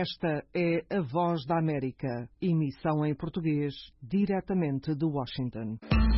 Esta é a Voz da América, emissão em português, diretamente de Washington.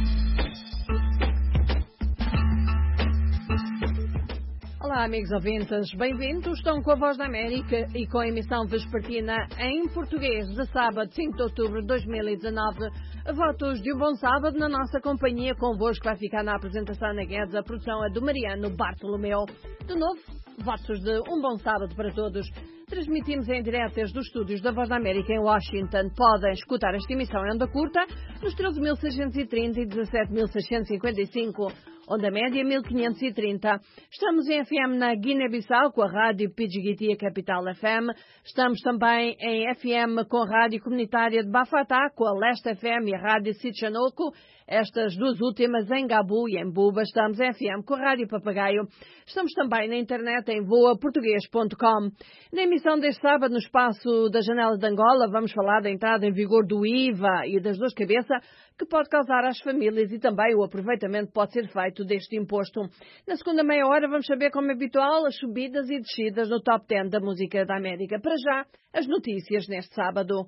Olá, amigos ouvintes, bem-vindos. Estão com a Voz da América e com a emissão vespertina em português de sábado, 5 de outubro de 2019. Votos de um bom sábado na nossa companhia. Convosco vai ficar na apresentação Ana Guedes, a produção é do Mariano Bartolomeu. De novo, votos de um bom sábado para todos. Transmitimos em direto desde os estúdios da Voz da América em Washington. Podem escutar esta emissão em onda curta nos 13.630 e 17.655, onda média 1530. Estamos em FM na Guiné-Bissau com a rádio Pidgiguitia Capital FM. Estamos também em FM com a rádio comunitária de Bafatá, com a Leste FM e a rádio Sitchanoco. Estas duas últimas em Gabu e em Buba. Estamos em FM com a Rádio Papagaio. Estamos também na internet em voaportuguês.com. Na emissão deste sábado, no espaço da Janela de Angola, vamos falar da entrada em vigor do IVA e das dores de cabeça que pode causar às famílias e também o aproveitamento que pode ser feito deste imposto. Na segunda meia hora vamos saber, como é habitual, as subidas e descidas no Top 10 da música da América. Para já, as notícias neste sábado.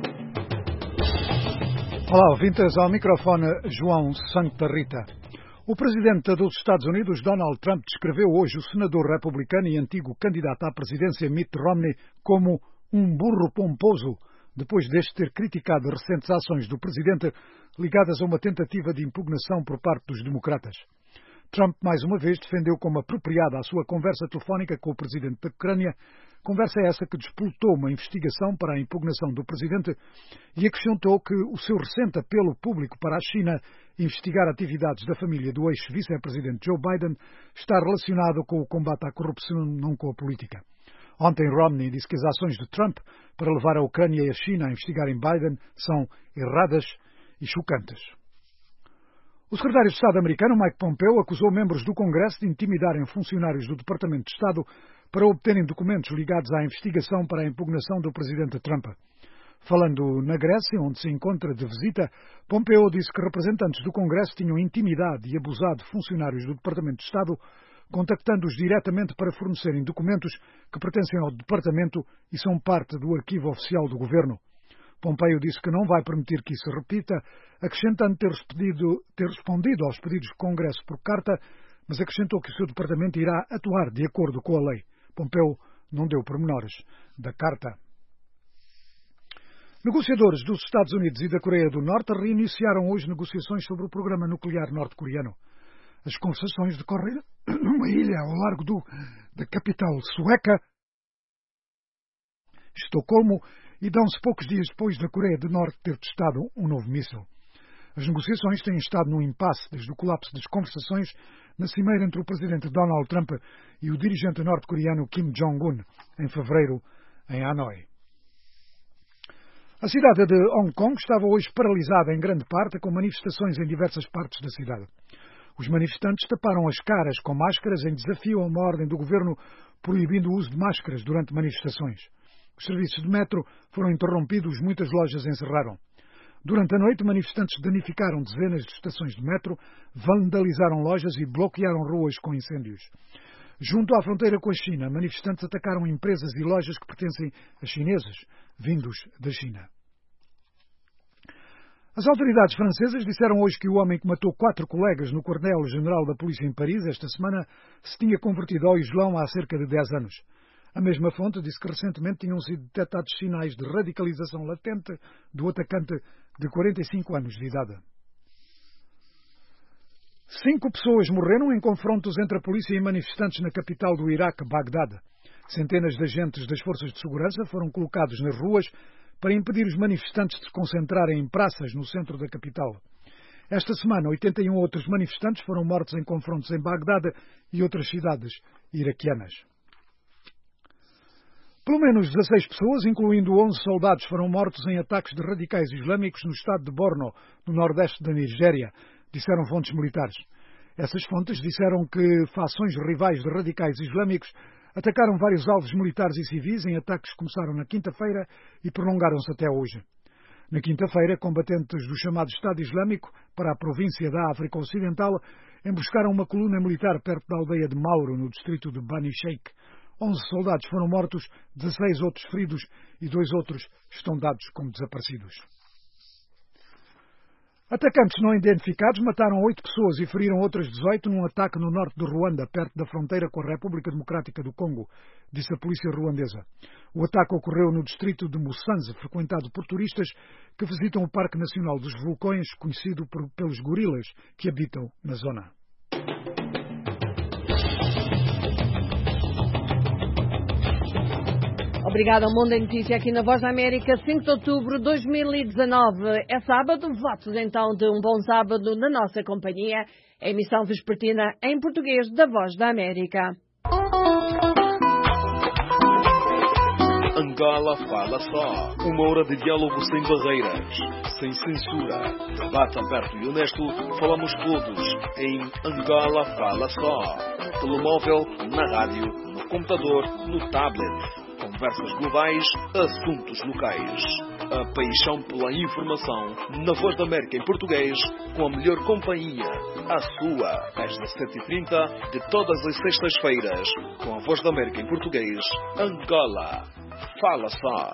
Olá, ouvintes, ao microfone João Santa Rita. O presidente dos Estados Unidos, Donald Trump, descreveu hoje o senador republicano e antigo candidato à presidência Mitt Romney como um burro pomposo, depois deste ter criticado recentes ações do presidente ligadas a uma tentativa de impugnação por parte dos democratas. Trump, mais uma vez, defendeu como apropriada a sua conversa telefónica com o presidente da Ucrânia, conversa essa que despoltou uma investigação para a impugnação do presidente e acrescentou que o seu recente apelo público para a China investigar atividades da família do ex-vice-presidente Joe Biden está relacionado com o combate à corrupção, não com a política. Ontem, Romney disse que as ações de Trump para levar a Ucrânia e a China a investigarem Biden são erradas e chocantes. O secretário de Estado americano, Mike Pompeo, acusou membros do Congresso de intimidarem funcionários do Departamento de Estado para obterem documentos ligados à investigação para a impugnação do presidente Trump. Falando na Grécia, onde se encontra de visita, Pompeo disse que representantes do Congresso tinham intimidado e abusado funcionários do Departamento de Estado, contactando-os diretamente para fornecerem documentos que pertencem ao Departamento e são parte do arquivo oficial do governo. Pompeo disse que não vai permitir que isso se repita, acrescentando ter respondido aos pedidos do Congresso por carta, mas acrescentou que o seu departamento irá atuar de acordo com a lei. Pompeo não deu pormenores da carta. Negociadores dos Estados Unidos e da Coreia do Norte reiniciaram hoje negociações sobre o programa nuclear norte-coreano. As conversações decorrem numa ilha ao largo da capital sueca, Estocolmo, e dão-se poucos dias depois da Coreia do Norte ter testado um novo míssil. As negociações têm estado num impasse desde o colapso das conversações na cimeira entre o presidente Donald Trump e o dirigente norte-coreano Kim Jong-un, em fevereiro, em Hanoi. A cidade de Hong Kong estava hoje paralisada em grande parte, com manifestações em diversas partes da cidade. Os manifestantes taparam as caras com máscaras em desafio a uma ordem do governo proibindo o uso de máscaras durante manifestações. Os serviços de metro foram interrompidos, muitas lojas encerraram. Durante a noite, manifestantes danificaram dezenas de estações de metro, vandalizaram lojas e bloquearam ruas com incêndios. Junto à fronteira com a China, manifestantes atacaram empresas e lojas que pertencem a chineses, vindos da China. As autoridades francesas disseram hoje que o homem que matou 4 colegas no quartel-general da polícia em Paris esta semana se tinha convertido ao Islão há cerca de 10 anos. A mesma fonte disse que recentemente tinham sido detectados sinais de radicalização latente do atacante de 45 anos de idade. 5 pessoas morreram em confrontos entre a polícia e manifestantes na capital do Iraque, Bagdade. Centenas de agentes das forças de segurança foram colocados nas ruas para impedir os manifestantes de se concentrarem em praças no centro da capital. Esta semana, 81 outros manifestantes foram mortos em confrontos em Bagdade e outras cidades iraquianas. Pelo menos 16 pessoas, incluindo 11 soldados, foram mortos em ataques de radicais islâmicos no estado de Borno, no nordeste da Nigéria, disseram fontes militares. Essas fontes disseram que fações rivais de radicais islâmicos atacaram vários alvos militares e civis em ataques que começaram na quinta-feira e prolongaram-se até hoje. Na quinta-feira, combatentes do chamado Estado Islâmico para a província da África Ocidental emboscaram uma coluna militar perto da aldeia de Mauro, no distrito de Bani Sheikh, 11 soldados foram mortos, 16 outros feridos e 2 outros estão dados como desaparecidos. Atacantes não identificados mataram 8 pessoas e feriram outras 18 num ataque no norte de Ruanda, perto da fronteira com a República Democrática do Congo, disse a polícia ruandesa. O ataque ocorreu no distrito de Musanze, frequentado por turistas que visitam o Parque Nacional dos Vulcões, conhecido pelos gorilas que habitam na zona. Obrigada ao Mundo da Notícia aqui na Voz da América, 5 de outubro de 2019. É sábado, votos então de um bom sábado na nossa companhia. A emissão vespertina em português da Voz da América. Angola Fala Só. Uma hora de diálogo sem barreiras, sem censura. Debate aberto e honesto, falamos todos em Angola Fala Só. No telemóvel, na rádio, no computador, no tablet. Conversas globais, assuntos locais. A paixão pela informação na Voz da América em português, com a melhor companhia. A sua, às 17h30 de todas as sextas-feiras, com a Voz da América em português, Angola Fala Só.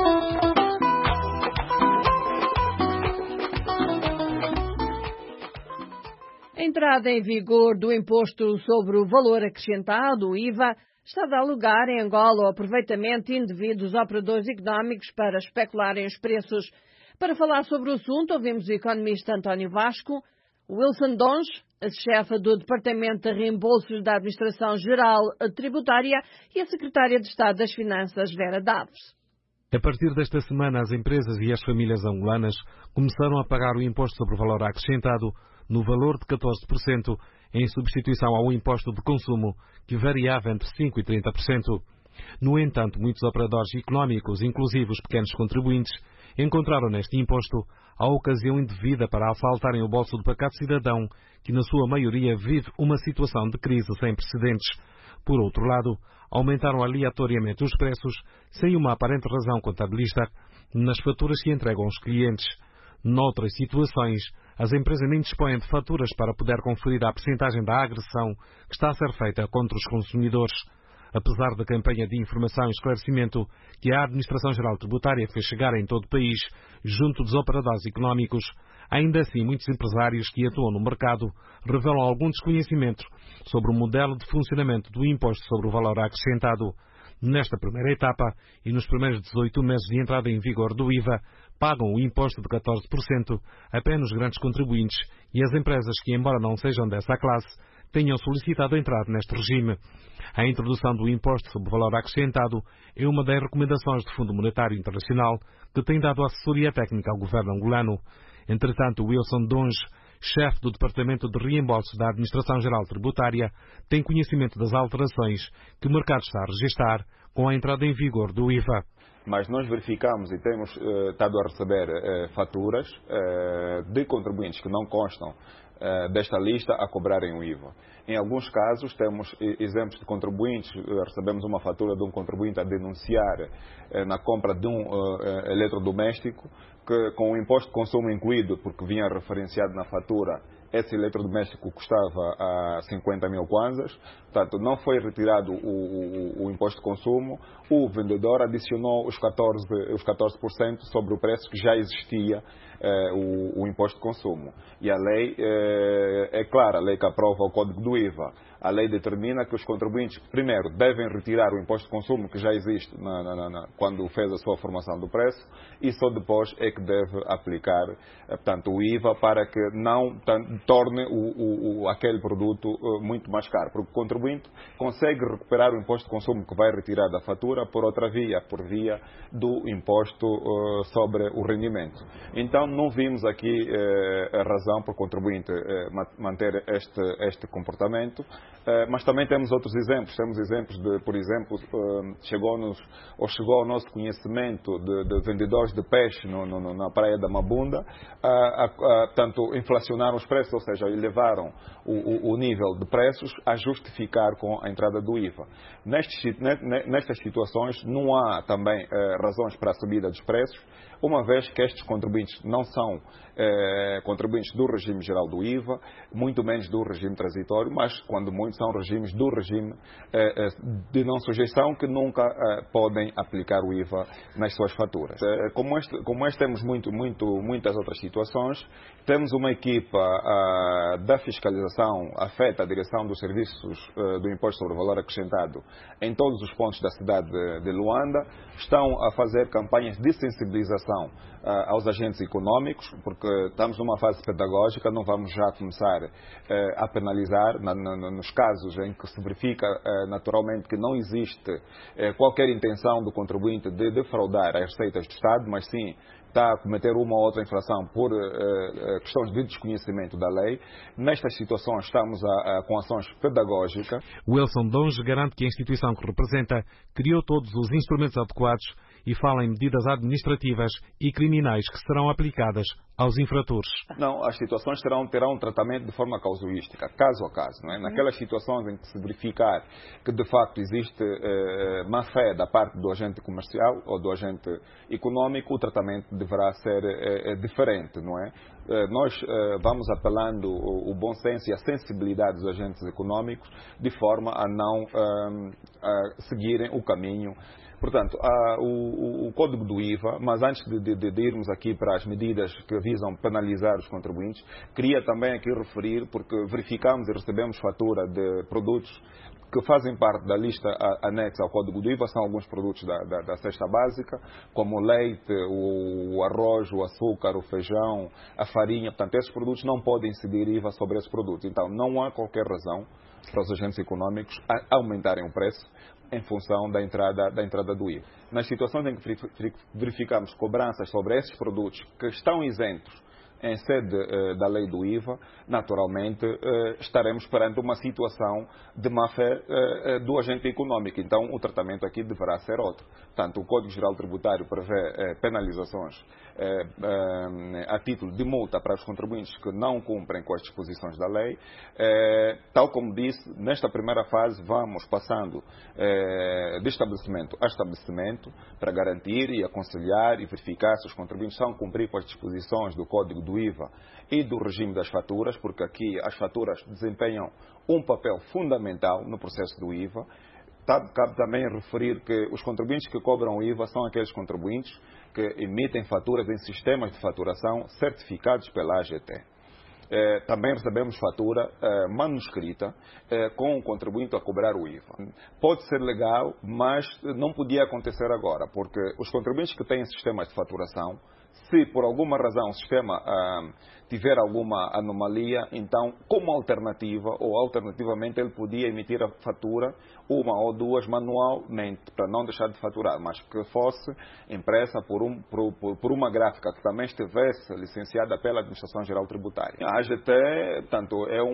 A entrada em vigor do Imposto sobre o Valor Acrescentado, o IVA, está a dar lugar em Angola ao aproveitamento indevido dos operadores económicos para especularem os preços. Para falar sobre o assunto, ouvimos o economista António Vasco, Wilson Dons, a chefe do Departamento de Reembolsos da Administração Geral Tributária, e a secretária de Estado das Finanças, Vera Daves. A partir desta semana, as empresas e as famílias angolanas começaram a pagar o Imposto sobre o Valor Acrescentado no valor de 14%, em substituição ao imposto de consumo, que variava entre 5% e 30%. No entanto, muitos operadores económicos, inclusive os pequenos contribuintes, encontraram neste imposto a ocasião indevida para assaltarem o bolso do pacato cidadão, que na sua maioria vive uma situação de crise sem precedentes. Por outro lado, aumentaram aleatoriamente os preços, sem uma aparente razão contabilista, nas faturas que entregam aos clientes. Noutras situações, as empresas nem dispõem de faturas para poder conferir a percentagem da agressão que está a ser feita contra os consumidores. Apesar da campanha de informação e esclarecimento que a Administração Geral Tributária fez chegar em todo o país, junto dos operadores económicos, ainda assim muitos empresários que atuam no mercado revelam algum desconhecimento sobre o modelo de funcionamento do Imposto sobre o Valor Acrescentado. Nesta primeira etapa e nos primeiros 18 meses de entrada em vigor do IVA, pagam o imposto de 14% apenas os grandes contribuintes e as empresas que, embora não sejam dessa classe, tenham solicitado a entrada neste regime. A introdução do imposto sobre o valor acrescentado é uma das recomendações do Fundo Monetário Internacional, que tem dado assessoria técnica ao governo angolano. Entretanto, Wilson Donge, chefe do Departamento de Reembolsos da Administração Geral Tributária, tem conhecimento das alterações que o mercado está a registrar com a entrada em vigor do IVA. Mas nós verificamos e temos estado a receber faturas de contribuintes que não constam desta lista a cobrarem o IVA. Em alguns casos temos exemplos de contribuintes, recebemos uma fatura de um contribuinte a denunciar na compra de um eletrodoméstico que, com o imposto de consumo incluído, porque vinha referenciado na fatura, esse eletrodoméstico custava a 50 mil kwanzas, portanto não foi retirado o imposto de consumo, o vendedor adicionou os 14% sobre o preço que já existia o imposto de consumo. E a lei é clara, a lei que aprova o Código do IVA. A lei determina que os contribuintes, primeiro, devem retirar o imposto de consumo que já existe quando fez a sua formação do preço e só depois é que deve aplicar, portanto, o IVA para que não torne aquele produto muito mais caro. Porque o contribuinte consegue recuperar o imposto de consumo que vai retirar da fatura por outra via, por via do imposto sobre o rendimento. Então, não vimos aqui a razão para o contribuinte manter este comportamento. Mas também temos outros exemplos. Temos exemplos de, por exemplo, chegou ao nosso conhecimento de vendedores de peixe na praia da Mabunda, tanto inflacionaram os preços, ou seja, elevaram o nível de preços a justificar com a entrada do IVA. Nestas situações não há também razões para a subida dos preços, uma vez que estes contribuintes não são contribuintes do regime geral do IVA, muito menos do regime transitório, mas quando muito, são regimes do regime de não sujeição que nunca podem aplicar o IVA nas suas faturas. Como este temos muitas outras situações. Temos uma equipa da fiscalização afeta a direção dos serviços do Imposto sobre o Valor Acrescentado em todos os pontos da cidade de Luanda. Estão a fazer campanhas de sensibilização aos agentes econômicos, porque estamos numa fase pedagógica, não vamos já começar a penalizar nos casos em que se verifica naturalmente que não existe qualquer intenção do contribuinte de defraudar as receitas do Estado, mas sim está a cometer uma ou outra infração por questões de desconhecimento da lei. Nestas situações estamos com ações pedagógicas. Wilson Donge garante que a instituição que representa criou todos os instrumentos adequados e fala em medidas administrativas e criminais que serão aplicadas aos infratores. Não, as situações terão um tratamento de forma casuística, caso a caso. Não é? Naquelas situações em que se verificar que de facto existe má-fé da parte do agente comercial ou do agente econômico, o tratamento deverá ser diferente, não é? Nós vamos apelando o bom senso e a sensibilidade dos agentes econômicos de forma a não seguirem o caminho. Portanto, o Código do IVA, mas antes de irmos aqui para as medidas que visam penalizar os contribuintes, queria também aqui referir, porque verificamos e recebemos fatura de produtos que fazem parte da lista anexa ao Código do IVA, são alguns produtos da cesta básica, como o leite, o arroz, o açúcar, o feijão, a farinha. Portanto, esses produtos não podem incidir IVA sobre esses produtos. Então, não há qualquer razão para os agentes econômicos aumentarem o preço em função da entrada do IVA. Nas situações em que verificamos cobranças sobre esses produtos que estão isentos em sede da lei do IVA, naturalmente estaremos perante uma situação de má-fé do agente econômico. Então, o tratamento aqui deverá ser outro. Portanto, o Código Geral Tributário prevê penalizações a título de multa para os contribuintes que não cumprem com as disposições da lei. Tal como disse, nesta primeira fase vamos passando de estabelecimento a estabelecimento para garantir e aconselhar e verificar se os contribuintes estão a cumprir com as disposições do Código do IVA e do regime das faturas, porque aqui as faturas desempenham um papel fundamental no processo do IVA. Cabe também referir que os contribuintes que cobram o IVA são aqueles contribuintes que emitem faturas em sistemas de faturação certificados pela AGT. Também recebemos fatura manuscrita com o contribuinte a cobrar o IVA. Pode ser legal, mas não podia acontecer agora, porque os contribuintes que têm sistemas de faturação, se por alguma razão o sistema tiver alguma anomalia, então, como alternativa, ou alternativamente, ele podia emitir a fatura uma ou duas manualmente, para não deixar de faturar, mas que fosse impressa por uma gráfica que também estivesse licenciada pela Administração Geral Tributária. A AGT, portanto, é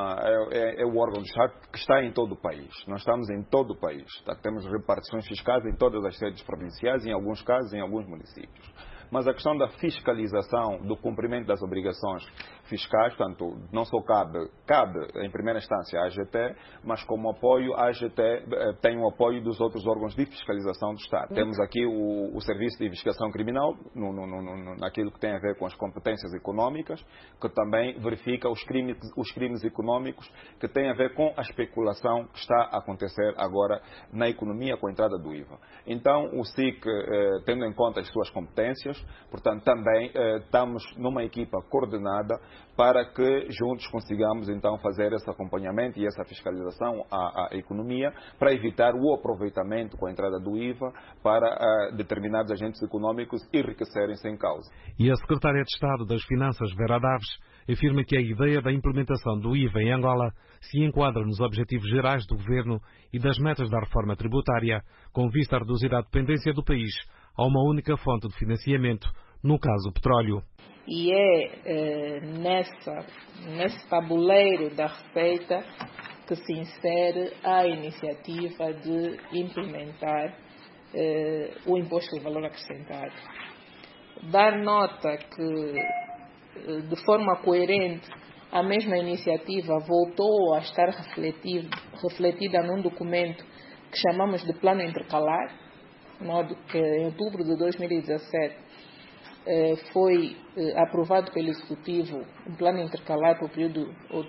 o órgão do Estado que está em todo o país. Nós estamos em todo o país. Temos repartições fiscais em todas as sedes provinciais, em alguns casos, em alguns municípios. Mas a questão da fiscalização do cumprimento das obrigações fiscais, portanto, não só cabe em primeira instância à AGT, mas como apoio, a AGT tem o apoio dos outros órgãos de fiscalização do Estado. Temos aqui o Serviço de Investigação Criminal, naquilo que tem a ver com as competências econômicas, que também verifica os crimes econômicos que têm a ver com a especulação que está a acontecer agora na economia com a entrada do IVA. Então, o SIC, tendo em conta as suas competências, portanto, também estamos numa equipa coordenada para que juntos consigamos então fazer esse acompanhamento e essa fiscalização à economia para evitar o aproveitamento com a entrada do IVA para determinados agentes econômicos enriquecerem sem causa. E a Secretária de Estado das Finanças, Vera Daves, afirma que a ideia da implementação do IVA em Angola se enquadra nos objetivos gerais do Governo e das metas da reforma tributária, com vista a reduzir a dependência do país a uma única fonte de financiamento, no caso o petróleo. E nesse tabuleiro da receita que se insere a iniciativa de implementar o imposto de valor acrescentado. Dar nota que, de forma coerente, a mesma iniciativa voltou a estar refletida num documento que chamamos de Plano Intercalar, de modo que em outubro de 2017 foi aprovado pelo Executivo um plano intercalar para o período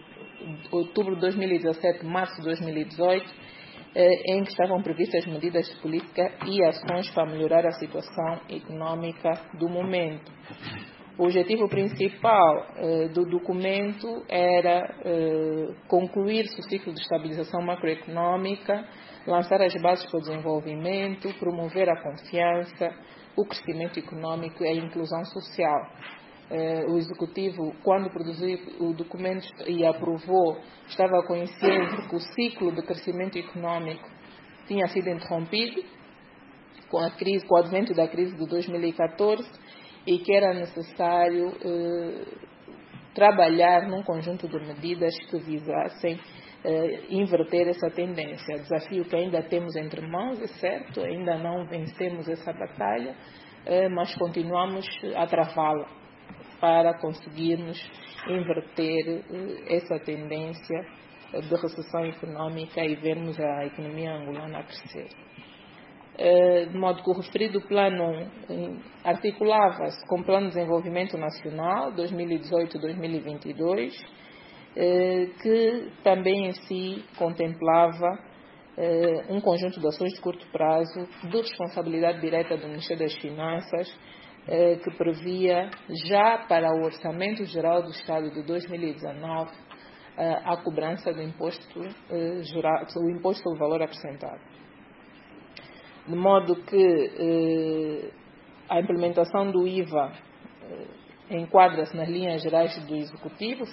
outubro de 2017, março de 2018, em que estavam previstas medidas de política e ações para melhorar a situação econômica do momento. O objetivo principal do documento era concluir-se o ciclo de estabilização macroeconômica, lançar as bases para o desenvolvimento, promover a confiança, o crescimento econômico e a inclusão social. O Executivo, quando produziu o documento e aprovou, estava consciente que o ciclo de crescimento econômico tinha sido interrompido com o advento da crise de 2014 e que era necessário trabalhar num conjunto de medidas que visassem inverter essa tendência. Desafio que ainda temos entre mãos, é certo, ainda não vencemos essa batalha, mas continuamos a travá-la para conseguirmos inverter essa tendência de recessão econômica e vermos a economia angolana a crescer. De modo que o referido plano articulava-se com o Plano de Desenvolvimento Nacional 2018-2022, que também em si contemplava um conjunto de ações de curto prazo de responsabilidade direta do Ministério das Finanças, que previa já para o Orçamento Geral do Estado de 2019 a cobrança do imposto sobre o valor acrescentado. De modo que a implementação do IVA enquadra-se nas linhas gerais do Executivo.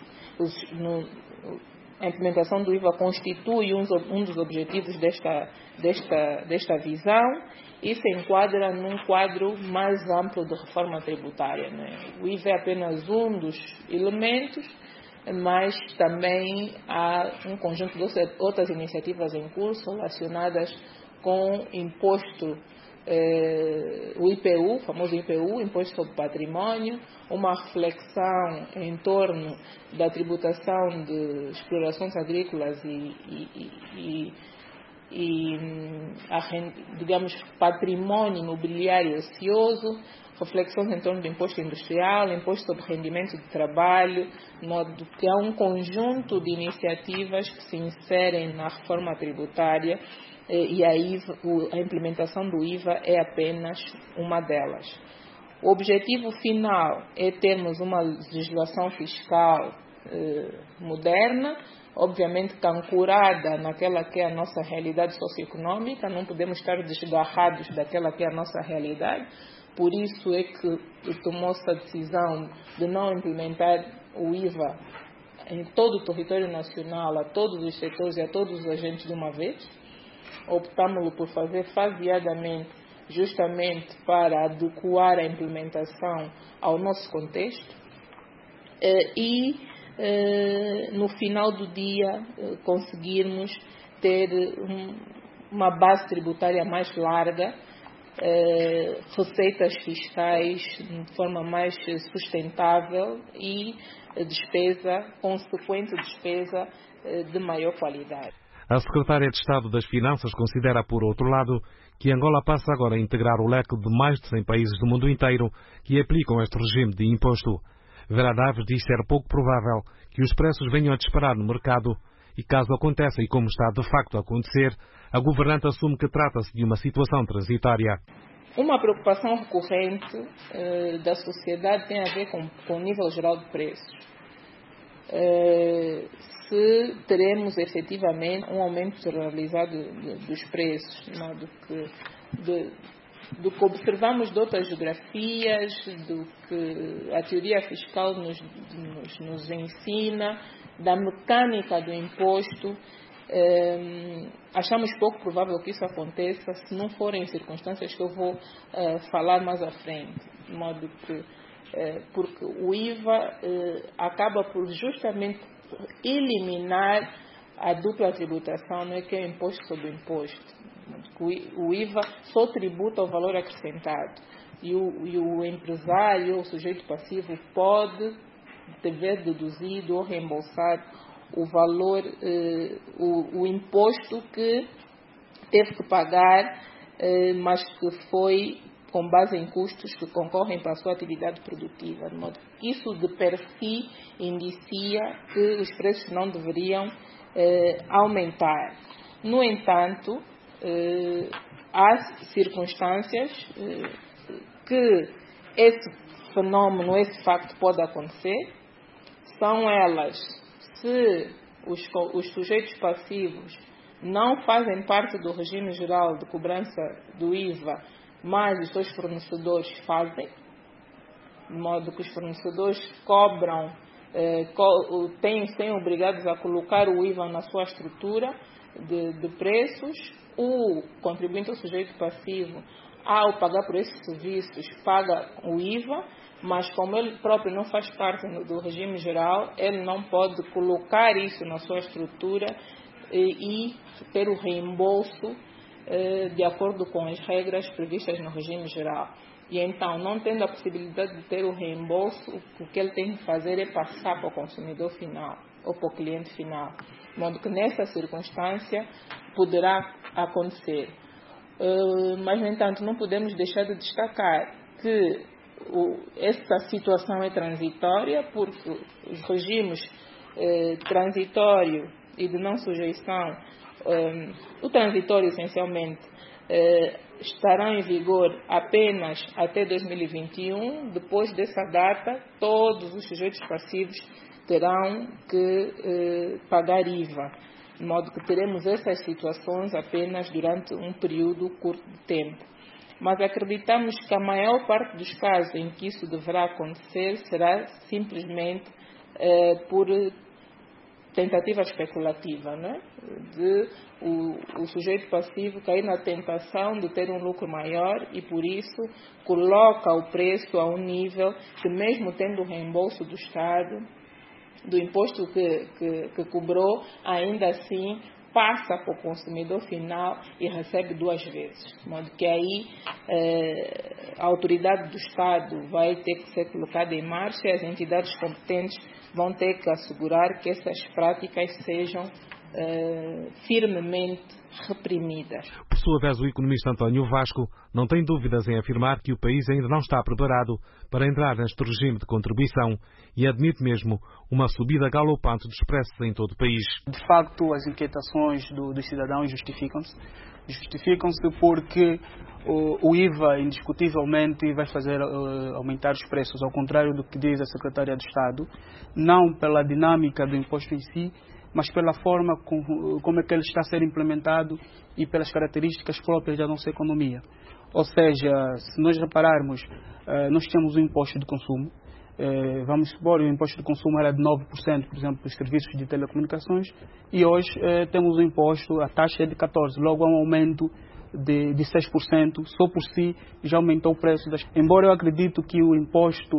A implementação do IVA constitui um dos objetivos desta visão e se enquadra num quadro mais amplo de reforma tributária. O IVA é apenas um dos elementos, mas também há um conjunto de outras iniciativas em curso relacionadas com imposto, o IPU, o famoso IPU, Imposto sobre Património, uma reflexão em torno da tributação de explorações agrícolas digamos, património imobiliário ocioso, reflexões em torno do imposto industrial, imposto sobre rendimento de trabalho, de modo que há um conjunto de iniciativas que se inserem na reforma tributária e a implementação do IVA é apenas uma delas. O objetivo final é termos uma legislação fiscal moderna, obviamente ancorada naquela que é a nossa realidade socioeconômica, não podemos estar desgarrados daquela que é a nossa realidade, por isso é que tomou-se a decisão de não implementar o IVA em todo o território nacional, a todos os setores e a todos os agentes de uma vez. Optámos por fazer faseadamente, justamente para adequar a implementação ao nosso contexto no final do dia conseguirmos ter uma base tributária mais larga, receitas fiscais de forma mais sustentável e consequente despesa de maior qualidade. A Secretária de Estado das Finanças considera, por outro lado, que Angola passa agora a integrar o leque de mais de 100 países do mundo inteiro que aplicam este regime de imposto. Vera Daves diz ser pouco provável que os preços venham a disparar no mercado e, caso aconteça, e como está de facto a acontecer, a governante assume que trata-se de uma situação transitória. Uma preocupação recorrente da sociedade tem a ver com o nível geral de preços. Se teremos efetivamente um aumento generalizado dos preços, do que observamos de outras geografias, do que a teoria fiscal nos ensina, da mecânica do imposto, achamos pouco provável que isso aconteça se não forem circunstâncias que eu vou falar mais à frente, de modo que porque o IVA acaba por justamente eliminar a dupla tributação, não é que é imposto sobre imposto. O IVA só tributa o valor acrescentado e o empresário, o sujeito passivo, pode dever deduzido ou reembolsar o valor, o imposto que teve que pagar, mas que foi com base em custos que concorrem para a sua atividade produtiva. De modo que isso de per si indicia que os preços não deveriam aumentar. No entanto, há circunstâncias que esse fenômeno, esse facto pode acontecer. São elas, se os sujeitos passivos não fazem parte do regime geral de cobrança do IVA, mas os seus fornecedores fazem, de modo que os fornecedores cobram, têm obrigados a colocar o IVA na sua estrutura de preços. O contribuinte ou sujeito passivo, ao pagar por esses serviços, paga o IVA, mas como ele próprio não faz parte do regime geral, ele não pode colocar isso na sua estrutura e ter o reembolso de acordo com as regras previstas no regime geral. E então, não tendo a possibilidade de ter o reembolso, o que ele tem que fazer é passar para o consumidor final ou para o cliente final. De modo que nessa circunstância poderá acontecer. Mas, no entanto, não podemos deixar de destacar que essa situação é transitória, porque os regimes transitório e de não sujeição, o transitório essencialmente estará em vigor apenas até 2021. Depois dessa data, todos os sujeitos passivos terão que pagar IVA, de modo que teremos essas situações apenas durante um período curto de tempo. Mas acreditamos que a maior parte dos casos em que isso deverá acontecer será simplesmente por tentativa especulativa, né? De o sujeito passivo cair na tentação de ter um lucro maior e, por isso, coloca o preço a um nível que, mesmo tendo o reembolso do Estado, do imposto que cobrou, ainda assim passa para o consumidor final e recebe duas vezes. De modo que aí a autoridade do Estado vai ter que ser colocada em marcha e as entidades competentes vão ter que assegurar que essas práticas sejam firmemente reprimidas. Por sua vez, o economista António Vasco não tem dúvidas em afirmar que o país ainda não está preparado para entrar neste regime de contribuição e admite mesmo uma subida galopante dos preços em todo o país. De facto, as inquietações dos cidadãos justificam-se. Justificam-se porque o IVA indiscutivelmente vai fazer aumentar os preços, ao contrário do que diz a Secretária de Estado, não pela dinâmica do imposto em si, mas pela forma como é que ele está a ser implementado e pelas características próprias da nossa economia. Ou seja, se nós repararmos, nós temos o imposto de consumo. Vamos supor, o imposto de consumo era de 9%, por exemplo, dos serviços de telecomunicações, e hoje temos o imposto, a taxa é de 14%, logo há um aumento de 6%, só por si já aumentou o preço. Embora eu acredito que o imposto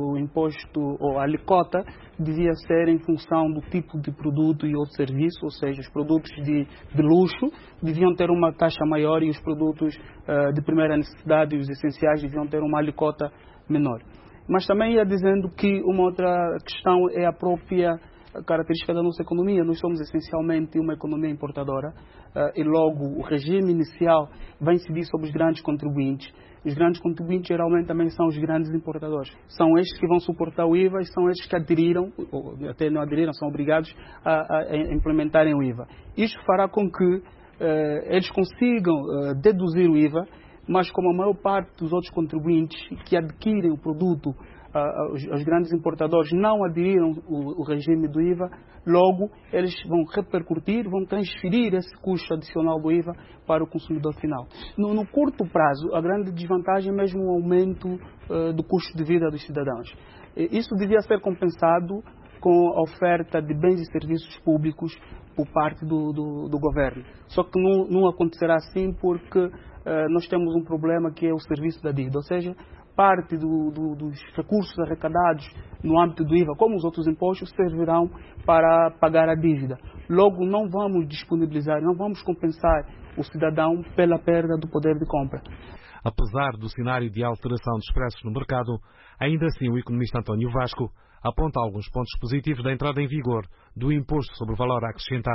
ou a alíquota devia ser em função do tipo de produto e outro serviço, ou seja, os produtos de luxo deviam ter uma taxa maior e os produtos de primeira necessidade e os essenciais deviam ter uma alíquota menor. Mas também ia dizendo que uma outra questão é a própria característica da nossa economia. Nós somos essencialmente uma economia importadora e logo o regime inicial vai incidir sobre os grandes contribuintes. Os grandes contribuintes geralmente também são os grandes importadores. São estes que vão suportar o IVA e são estes que aderiram, ou até não aderiram, são obrigados a implementarem o IVA. Isto fará com que eles consigam deduzir o IVA, mas como a maior parte dos outros contribuintes que adquirem o produto, os grandes importadores não aderiram o regime do IVA, logo eles vão repercutir, vão transferir esse custo adicional do IVA para o consumidor final. No curto prazo, a grande desvantagem é mesmo o aumento do custo de vida dos cidadãos. Isso devia ser compensado com a oferta de bens e serviços públicos por parte do governo. Só que não acontecerá assim porque nós temos um problema que é o serviço da dívida, ou seja, parte dos recursos arrecadados no âmbito do IVA, como os outros impostos, servirão para pagar a dívida. Logo, não vamos disponibilizar, não vamos compensar o cidadão pela perda do poder de compra. Apesar do cenário de alteração dos preços no mercado, ainda assim o economista António Vasco aponta alguns pontos positivos da entrada em vigor do Imposto sobre o Valor Acrescentado.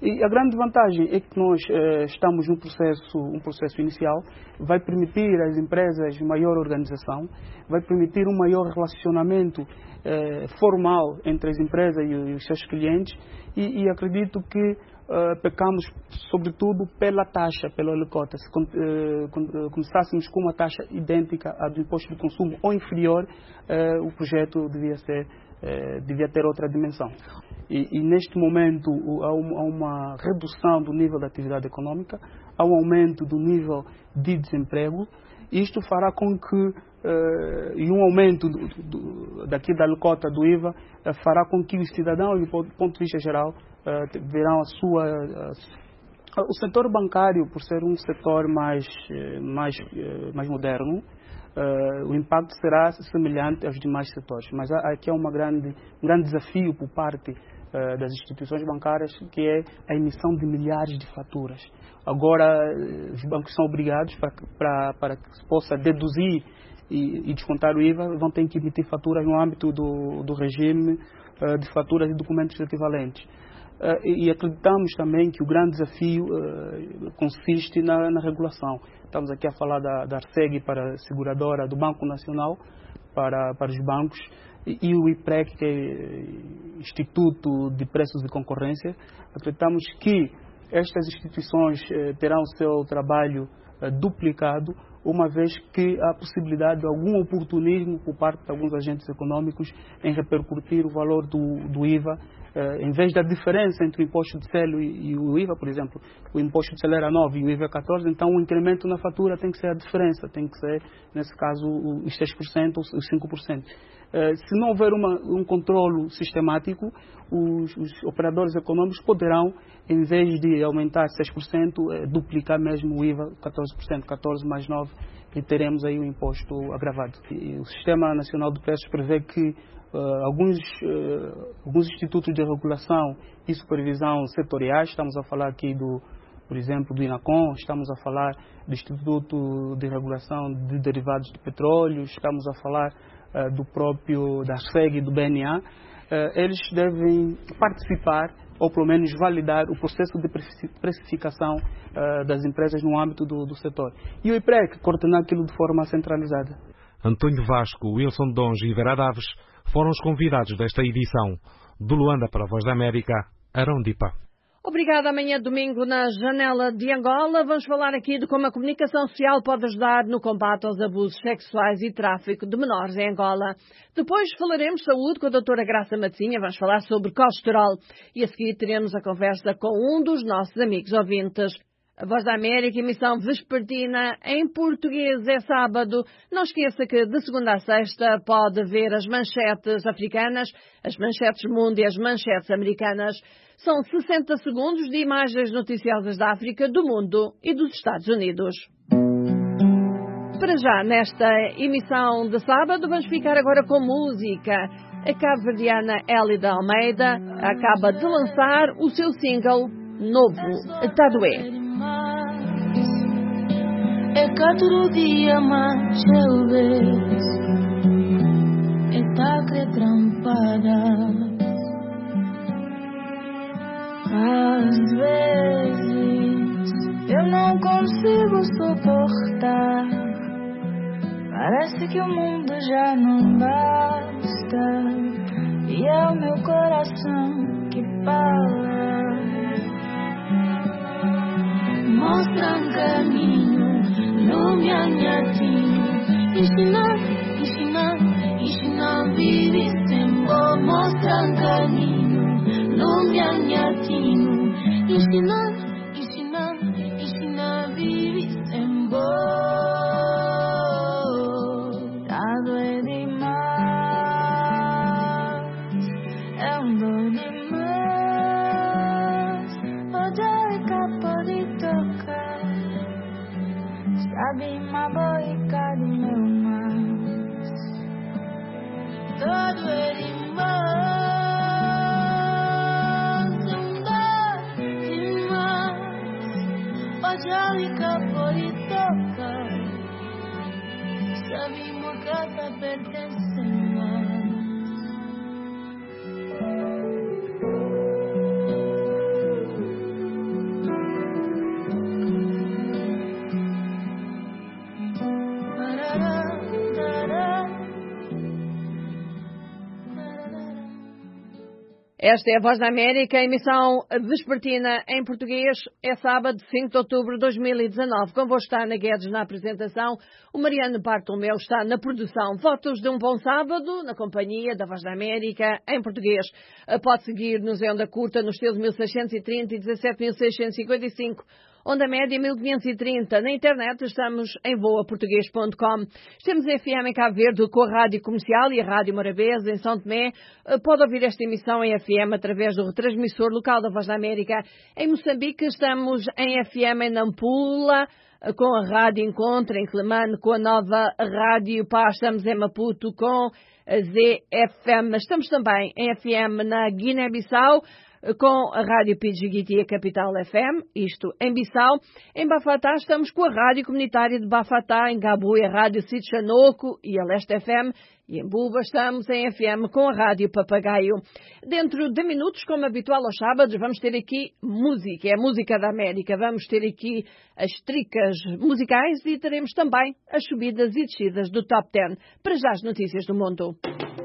E a grande vantagem é que nós estamos num processo inicial, vai permitir às empresas maior organização, vai permitir um maior relacionamento formal entre as empresas e os seus clientes e acredito que pecamos sobretudo pela taxa, pelo alíquota. Se começássemos com uma taxa idêntica à do imposto de consumo ou inferior, o projeto devia ter outra dimensão. E neste momento há uma redução do nível da atividade econômica, há um aumento do nível de desemprego. Isto fará com que, e um aumento daqui da alíquota do IVA, fará com que os cidadãos, do ponto de vista geral, verão o setor bancário, por ser um setor mais moderno, o impacto será semelhante aos demais setores. Mas aqui é um grande desafio por parte das instituições bancárias, que é a emissão de milhares de faturas. Agora, os bancos são obrigados, para que se possa deduzir e descontar o IVA, vão ter que emitir faturas no âmbito do regime de faturas e documentos equivalentes. E acreditamos também que o grande desafio consiste na regulação. Estamos aqui a falar da ARCEG para a seguradora, do Banco Nacional para os bancos, e o IPREC, que é Instituto de Preços e Concorrência. Acreditamos que estas instituições terão o seu trabalho duplicado, uma vez que há possibilidade de algum oportunismo por parte de alguns agentes econômicos em repercutir o valor do IVA, em vez da diferença entre o imposto de selo e o IVA, por exemplo, o imposto de selo era 9 e o IVA é 14, então o incremento na fatura tem que ser a diferença, tem que ser, nesse caso, os 6% ou os 5%. Se não houver um controlo sistemático, os operadores econômicos poderão, em vez de aumentar 6%, duplicar mesmo o IVA, 14%, 14 mais 9, e teremos aí um imposto agravado. E o Sistema Nacional de Preços prevê que alguns institutos de regulação e supervisão setoriais, estamos a falar aqui por exemplo, do INACOM, estamos a falar do Instituto de Regulação de Derivados de Petróleo, estamos a falar da ARCEG e do BNA, eles devem participar ou pelo menos validar o processo de precificação das empresas no âmbito do setor. E o IPREC coordenar aquilo de forma centralizada. António Vasco, Wilson Donge e Vera Daves foram os convidados desta edição. De Luanda para a Voz da América, Arão Dipa. Obrigada. Amanhã, domingo, na Janela de Angola, vamos falar aqui de como a comunicação social pode ajudar no combate aos abusos sexuais e tráfico de menores em Angola. Depois falaremos de saúde com a doutora Graça Matzinha, vamos falar sobre colesterol. E a seguir teremos a conversa com um dos nossos amigos ouvintes. A Voz da América, emissão vespertina em português, é sábado. Não esqueça que de segunda a sexta pode ver as manchetes africanas, as manchetes mundo e as manchetes americanas. São 60 segundos de imagens noticiosas da África, do mundo e dos Estados Unidos. Para já, nesta emissão de sábado, vamos ficar agora com música. A cabo-verdiana Elida Almeida acaba de lançar o seu single novo, Tadoé. É cada dia mais eu vejo, é taca trampada. Às vezes eu não consigo suportar. Parece que o mundo já não basta e é o meu coração que fala. Mostra um caminho no minhatinho. Ensina, vive sem bom. Mostra um caminho no minhatinho. Ensina, vive sem bom. Dado é demais, é dor demais. Hoje é capa de tocar. Sabe uma boica de meu mais. Todo é demais. Já me acabou de tocar. Sabe uma casa pertence mais. Esta é a Voz da América, a emissão vespertina em português. É sábado, 5 de outubro de 2019. Convosco está Ana Guedes na apresentação. O Mariano Bartolomeu está na produção. Votos de um bom sábado, na companhia da Voz da América, em português. Pode seguir-nos em onda curta, nos estelos 1630 e 17.655. Onda média 1530. Na internet estamos em voaportuguês.com. Estamos em FM em Cabo Verde com a Rádio Comercial e a Rádio Morabeza em São Tomé. Pode ouvir esta emissão em FM através do retransmissor local da Voz da América. Em Moçambique estamos em FM em Nampula, com a Rádio Encontro em Clemane, com a nova Rádio Paz. Estamos em Maputo com a ZFM. Estamos também em FM na Guiné-Bissau, com a Rádio Pidgiguiti, a Capital FM, isto em Bissau. Em Bafatá estamos com a Rádio Comunitária de Bafatá, em Gabu a Rádio Cid Chanoco e a Leste FM. E em Buba estamos em FM com a Rádio Papagaio. Dentro de minutos, como habitual aos sábados, vamos ter aqui música, é a música da América. Vamos ter aqui as tricas musicais e teremos também as subidas e descidas do Top 10. Para já as notícias do mundo.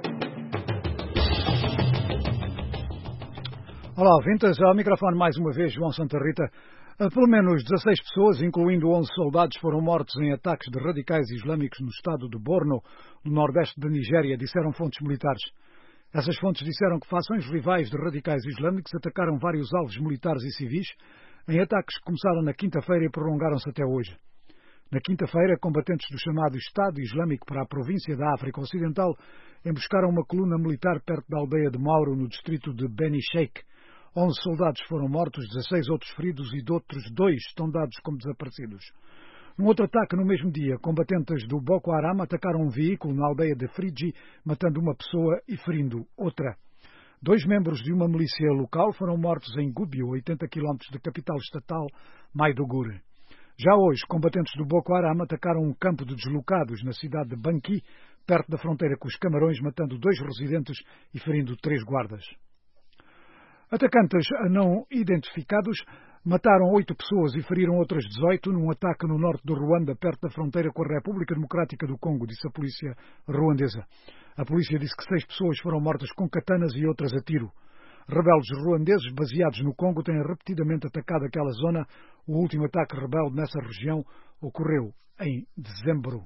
Olá, ouvintes. Ao microfone mais uma vez, João Santa Rita. Pelo menos 16 pessoas, incluindo 11 soldados, foram mortos em ataques de radicais islâmicos no estado de Borno, no nordeste da Nigéria, disseram fontes militares. Essas fontes disseram que fações rivais de radicais islâmicos atacaram vários alvos militares e civis em ataques que começaram na quinta-feira e prolongaram-se até hoje. Na quinta-feira, combatentes do chamado Estado Islâmico para a província da África Ocidental emboscaram uma coluna militar perto da aldeia de Mauro, no distrito de Beni Sheikh. 11 soldados foram mortos, 16 outros feridos e de outros 2 estão dados como desaparecidos. Num outro ataque no mesmo dia, combatentes do Boko Haram atacaram um veículo na aldeia de Frigi, matando uma pessoa e ferindo outra. 2 membros de uma milícia local foram mortos em Gubbio, 80 km da capital estatal, Maiduguri. Já hoje, combatentes do Boko Haram atacaram um campo de deslocados na cidade de Banqui, perto da fronteira com os Camarões, matando 2 residentes e ferindo 3 guardas. Atacantes não identificados mataram 8 pessoas e feriram outras 18 num ataque no norte do Ruanda, perto da fronteira com a República Democrática do Congo, disse a polícia ruandesa. A polícia disse que 6 pessoas foram mortas com katanas e outras a tiro. Rebeldes ruandeses baseados no Congo têm repetidamente atacado aquela zona. O último ataque rebelde nessa região ocorreu em dezembro.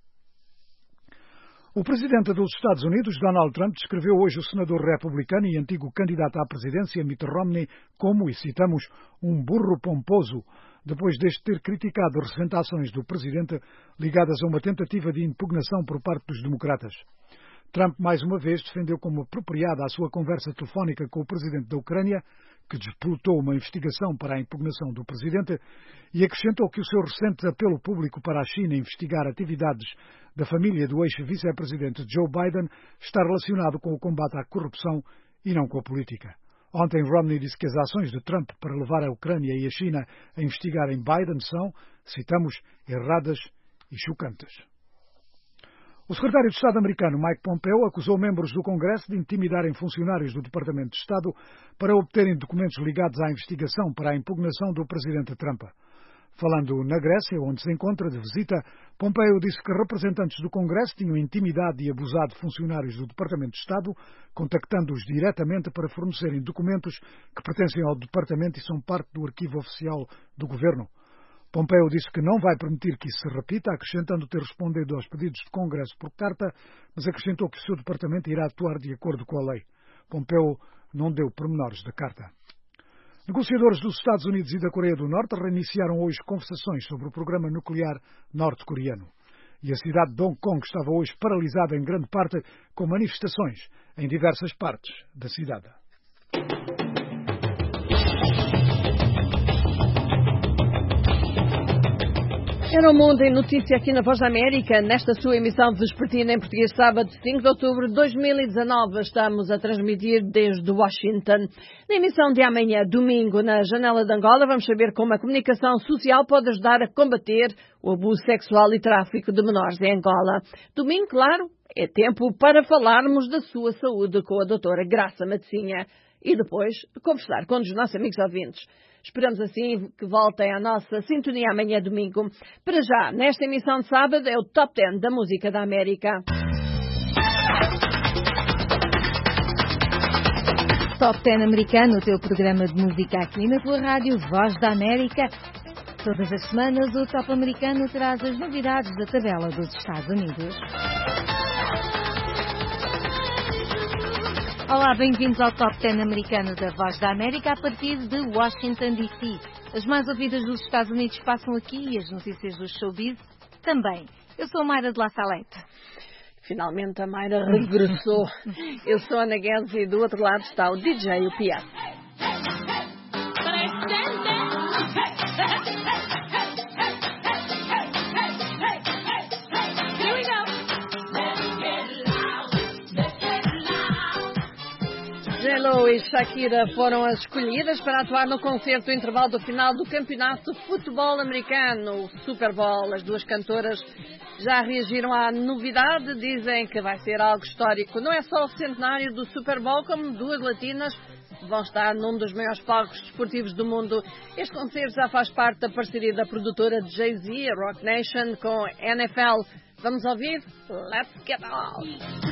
O presidente dos Estados Unidos, Donald Trump, descreveu hoje o senador republicano e antigo candidato à presidência, Mitt Romney, como, e citamos, um burro pomposo, depois deste ter criticado recentes ações do presidente ligadas a uma tentativa de impugnação por parte dos democratas. Trump, mais uma vez, defendeu como apropriada a sua conversa telefónica com o presidente da Ucrânia, que desplotou uma investigação para a impugnação do presidente, e acrescentou que o seu recente apelo público para a China investigar atividades da família do ex-vice-presidente Joe Biden está relacionado com o combate à corrupção e não com a política. Ontem, Romney disse que as ações de Trump para levar a Ucrânia e a China a investigarem Biden são, citamos, erradas e chocantes. O secretário de Estado americano Mike Pompeo acusou membros do Congresso de intimidarem funcionários do Departamento de Estado para obterem documentos ligados à investigação para a impugnação do presidente Trump. Falando na Grécia, onde se encontra de visita, Pompeo disse que representantes do Congresso tinham intimidado e abusado funcionários do Departamento de Estado, contactando-os diretamente para fornecerem documentos que pertencem ao Departamento e são parte do arquivo oficial do Governo. Pompeo disse que não vai permitir que isso se repita, acrescentando ter respondido aos pedidos do Congresso por carta, mas acrescentou que o seu departamento irá atuar de acordo com a lei. Pompeo não deu pormenores da carta. Negociadores dos Estados Unidos e da Coreia do Norte reiniciaram hoje conversações sobre o programa nuclear norte-coreano. E a cidade de Hong Kong estava hoje paralisada em grande parte com manifestações em diversas partes da cidade. Era o Mundo em Notícia aqui na Voz da América, nesta sua emissão vespertina em português, sábado 5 de outubro de 2019. Estamos a transmitir desde Washington. Na emissão de amanhã, domingo, na Janela de Angola, vamos saber como a comunicação social pode ajudar a combater o abuso sexual e tráfico de menores em Angola. Domingo, claro, é tempo para falarmos da sua saúde com a doutora Graça Matosinha e depois conversar com um dos nossos amigos ouvintes. Esperamos assim que voltem à nossa sintonia amanhã domingo. Para já, nesta emissão de sábado, é o Top 10 da música da América. Top 10 americano, o teu programa de música aqui na tua rádio Voz da América. Todas as semanas o Top americano traz as novidades da tabela dos Estados Unidos. Olá, bem-vindos ao Top 10 americano da Voz da América a partir de Washington, D.C. As mais ouvidas dos Estados Unidos passam aqui e as notícias do showbiz também. Eu sou a Mayra de La Salete. Finalmente a Mayra regressou. Eu sou a Ana Guedes e do outro lado está o DJ Upiá. J.Lo e Shakira foram as escolhidas para atuar no concerto intervalo do final do campeonato de futebol americano, o Super Bowl. As duas cantoras já reagiram à novidade, dizem que vai ser algo histórico. Não é só o centenário do Super Bowl, como duas latinas vão estar num dos maiores palcos desportivos do mundo. Este concerto já faz parte da parceria da produtora de Jay-Z, a Roc Nation, com a NFL. Vamos ouvir? Let's get out!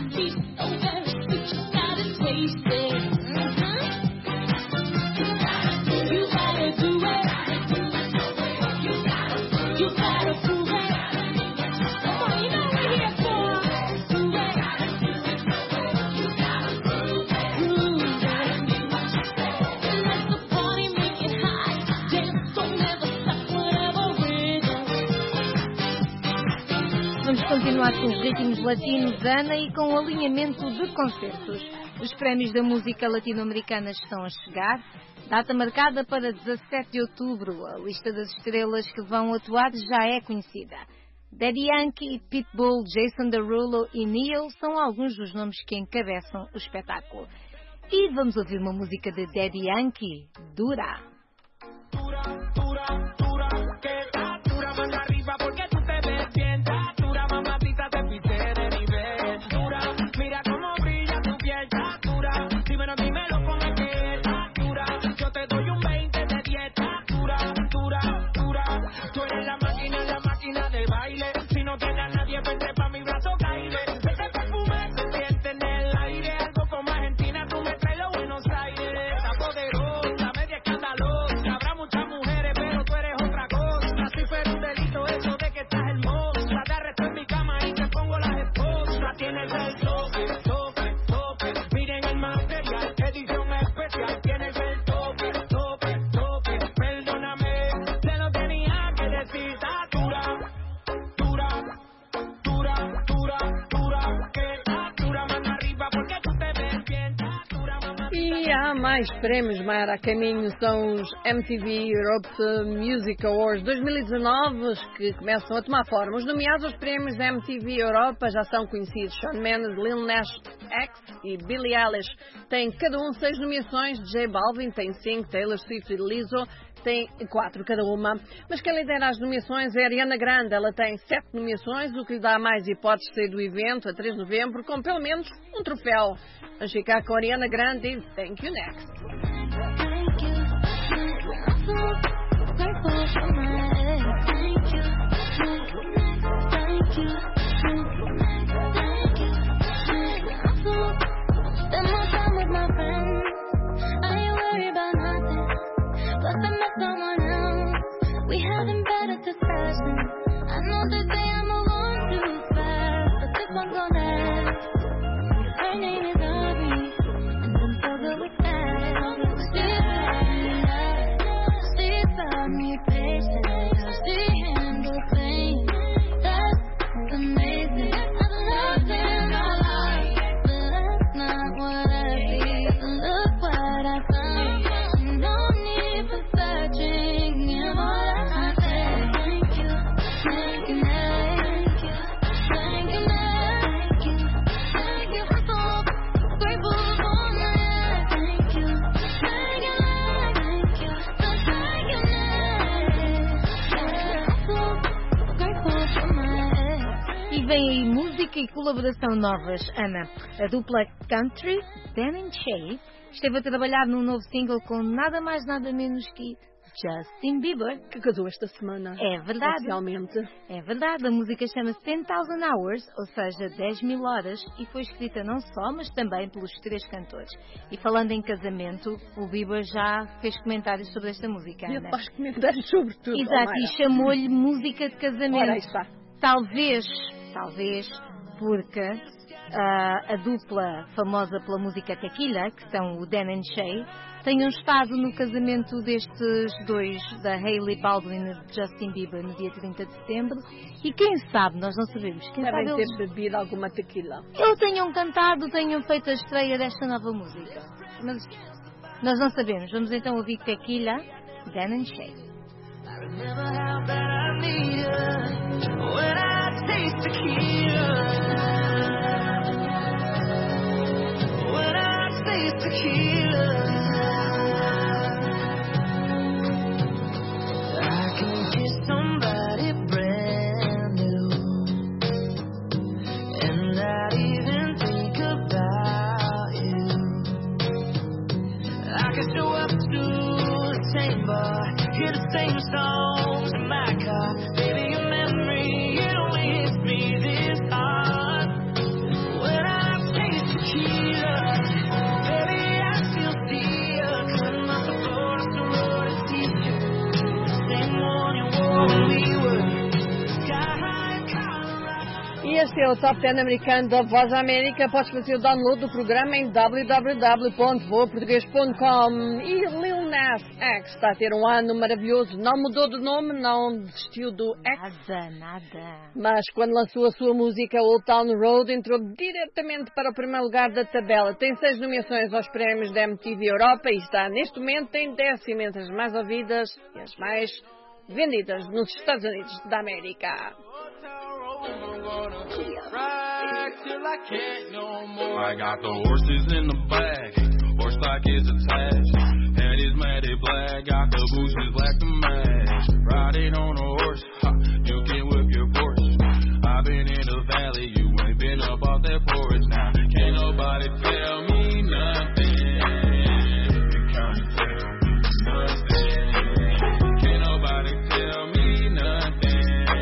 Vamos continuar com os ritmos latinos, Ana, e com o alinhamento de concertos. Os prémios da música latino-americana estão a chegar. Data marcada para 17 de outubro. A lista das estrelas que vão atuar já é conhecida. Daddy Yankee, Pitbull, Jason Derulo e Neil são alguns dos nomes que encabeçam o espetáculo. E vamos ouvir uma música de Daddy Yankee, Dura. Dura, dura, dura, que tá dura, manda arriba porque tú te ves bien. Dura, mamacita, te pise de nivel. Dura, mira cómo brilla tu piel. Dura, dímelo con el que está dura. Yo te doy un 20 de dieta. Dura, dura, dura. Tú eres la máquina de baile. Si no tienes a nadie, vente pa' mi brazo, caile. Ese perfume se siente en el aire. Algo como Argentina, tú me traes los Buenos Aires. Está poderosa, media escandalosa. Habrá muchas mujeres, pero tú eres otra cosa. Si fuera un delito eso de que estás hermosa, te arresto en mi cama y te pongo las esposas. Tienes el tope, tope, tope. Miren el material, edición especial. Tienes el tope, tope, tope. Perdóname, te lo tenía que decir. Dura, dura, dura, dura, dura. Que dura, manda arriba porque tú te ves bien. Dura, mamá. E há mais prémios, Mara, a caminho. São os MTV Europe Music Awards 2019 que começam a tomar forma. Os nomeados aos prémios da MTV Europa já são conhecidos. Shawn Mendes, Lil Nas X e Billie Eilish têm cada um 6 nomeações. J Balvin tem 5, Taylor Swift e Lizzo tem 4 cada uma. Mas quem lidera as nomeações é a Ariana Grande. Ela tem 7 nomeações, o que lhe dá mais hipóteses de sair do evento a 3 de novembro com pelo menos um troféu. Vamos ficar com a Ariana Grande e Thank You Next. Searching E vem aí música e colaboração novas, Ana. A dupla country, Dan & Shay, esteve a trabalhar num novo single com nada mais nada menos que Justin Bieber, que casou esta semana. É verdade. Oficialmente. É verdade. A música chama-se 10,000 Hours, ou seja, 10.000 horas, e foi escrita não só, mas também pelos 3 cantores. E falando em casamento, o Bieber já fez comentários sobre esta música, Ana. E faz comentários sobre tudo. Exato, e chamou-lhe música de casamento. Ora, aí está. Talvez, porque a dupla famosa pela música Tequila, que são o Dan & Shay, tenham estado no casamento destes dois, da Hailey Baldwin e de Justin Bieber, no dia 30 de setembro. E quem sabe, nós não sabemos. Quem devem sabe ter bebido alguma tequila. Eles tenham cantado, tenham feito a estreia desta nova música. Mas nós não sabemos. Vamos então ouvir Tequila, Dan & Shay. Hear the same songs in my car. Baby, your memory, it only hits me this hard. When I taste tequila, baby, I still see you. Cutting off the floor, the road to t-shirt. Same one you wore when we were sky high in Colorado. E este é o Top 10 americano da Voz da América. Podes fazer o download do programa em www.voaportugues.com. E Lil Nas X está a ter um ano maravilhoso. Não mudou de nome, não desistiu do X. Nada. Mas quando lançou a sua música Old Town Road, entrou diretamente para o primeiro lugar da tabela. Tem 6 nomeações aos prémios da MTV Europa e está neste momento em 10º entre as mais ouvidas e as mais vendidas nos Estados Unidos da América. I got the horses in the back, horse stock is attached, head is matted black, got the bushes black to match, riding on a horse, ha, you can whip your Porsche, I've been in the valley, you ain't been up off that porch, now can't nobody tell me nothing, you can't tell me nothing, can't nobody tell me nothing.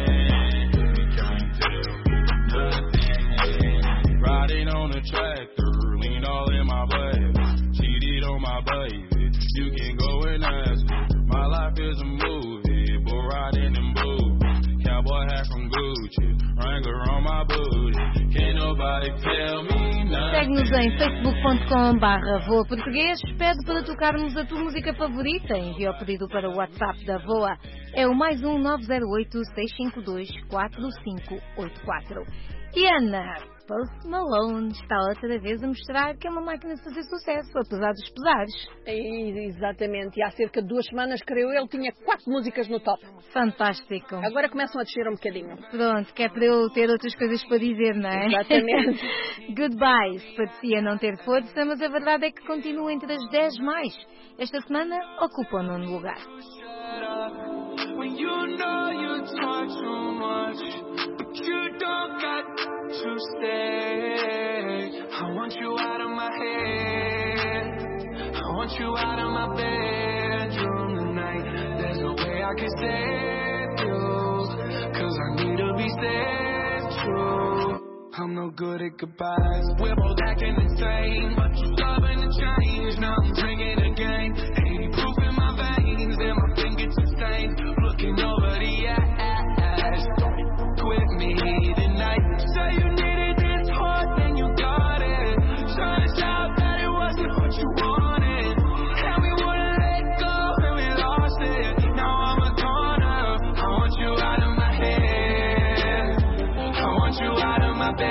Riding on a tractor, lean all in my blood, cheated on my baby, you can go and ask me, my life is a movie, bull riding in boots, cowboy hat from Gucci, Wrangler on my booty, can't nobody tell me nothing. Segue-nos em facebook.com/voaportuguês, pede para tocarmos a tua música favorita, envia o pedido para o WhatsApp da VOA, é o +1 908 652 4584. E Ana, Post Malone está outra vez a mostrar que é uma máquina de fazer sucesso, apesar dos pesares. Exatamente, e há cerca de 2 semanas, creio eu, tinha 4 músicas no top. Fantástico. Agora começam a descer um bocadinho. Pronto, que é para eu ter outras coisas para dizer, não é? Exatamente. Goodbyes, parecia não ter força, mas a verdade é que continua entre as 10 mais. Esta semana ocupa o 9º lugar. When you know you talk too much, but you don't got to stay. I want you out of my head, I want you out of my bedroom tonight. There's no way I can save you, 'cause I need to be saved true. I'm no good at goodbyes, we're both acting insane, but you're stubborn to change. Now I'm drinking again, 80 proof in my veins, and my fingers are stained. Looking over the ass, don't quit me tonight. Say you needed this hard, then you got it. Trying to shout that it wasn't what you wanted, and we wouldn't let go, and we lost it. Now I'm a goner, I want you out of my head, I want you out of my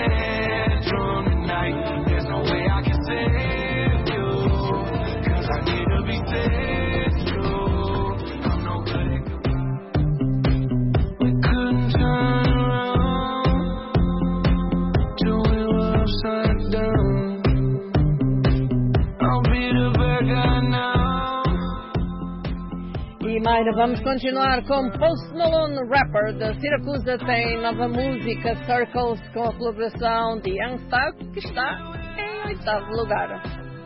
bedroom tonight. There's no way I can save you, 'cause I need to be saved. E Mayra, vamos continuar com Post Malone, rapper da Siracusa, tem nova música Circles com a colaboração de Young Thug, que está em 8º lugar.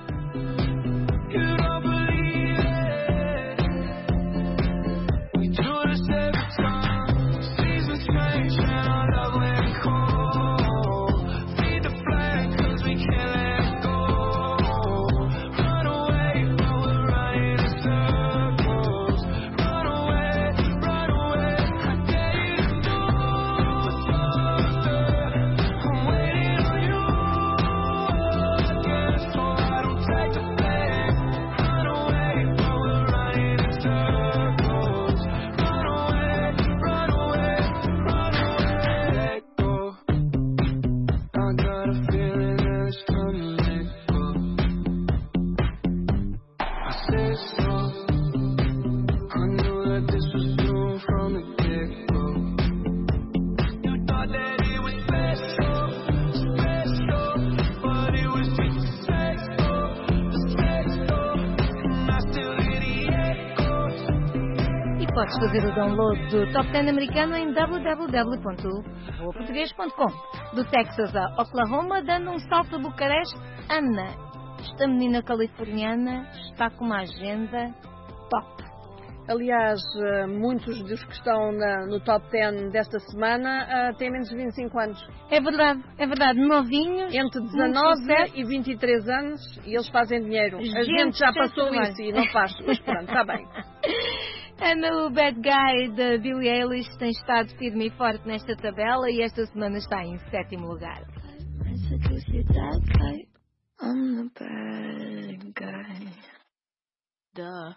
Podes fazer o download do Top 10 americano em www.voaportugues.com. Do Texas a Oklahoma, dando um salto a Bucareste, Ana. Esta menina californiana está com uma agenda top. Aliás, muitos dos que estão no Top 10 desta semana têm menos de 25 anos. É verdade, novinhos. Entre 19 e 23 anos e eles fazem dinheiro. A gente já passou isso e não faz, mas pronto, está bem. Ana, o Bad Guy da Billie Eilish tem estado firme e forte nesta tabela e esta semana está em 7º lugar. I'm the bad guy. Duh.